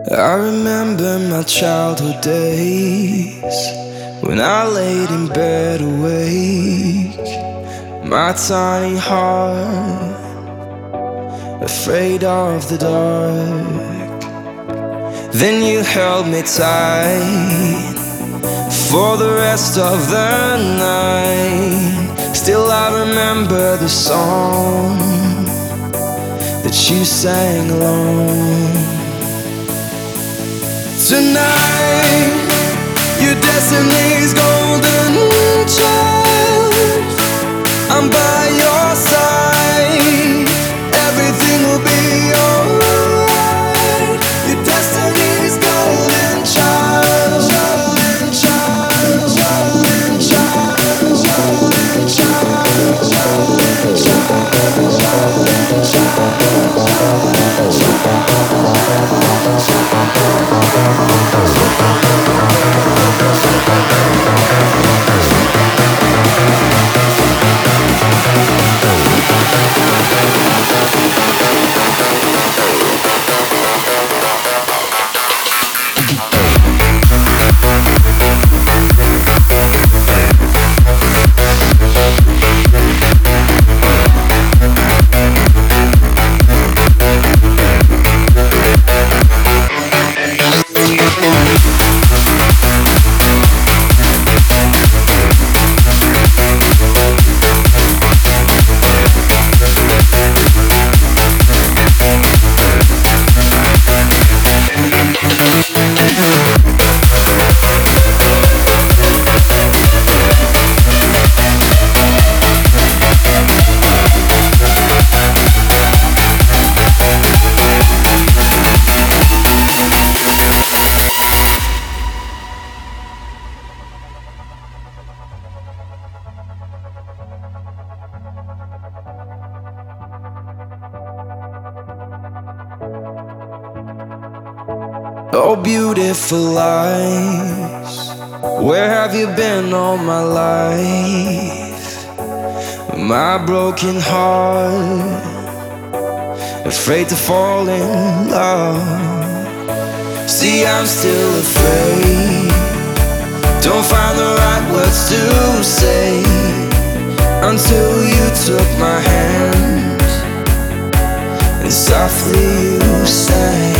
I remember my childhood days when I laid in bed awake, my tiny heart afraid of the dark. Then you held me tight for the rest of the night. Still I remember the song that you sang alone. Tonight, your destiny's golden child. I'm by your side. Everything will be alright. Your destiny's golden child. Golden child. Golden child. Golden child. Golden Oh, beautiful lies, where have you been all my life? My broken heart, afraid to fall in love. See, I'm still afraid, don't find the right words to say, until you took my hand and softly you sang.